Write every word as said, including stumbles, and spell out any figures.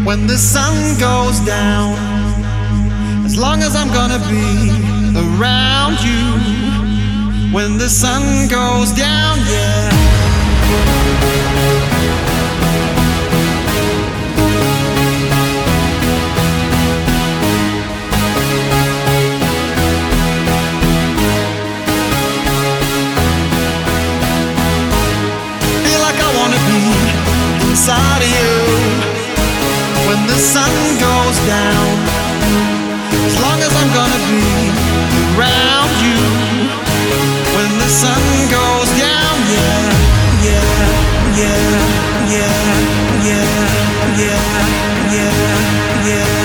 when the sun goes down. As long as I'm gonna be around you when the sun goes down, yeah. Feel like I wanna be inside of you when the sun goes down. As long as I'm gonna be around you when the sun goes down, yeah, yeah, yeah, yeah, yeah, yeah, yeah, yeah.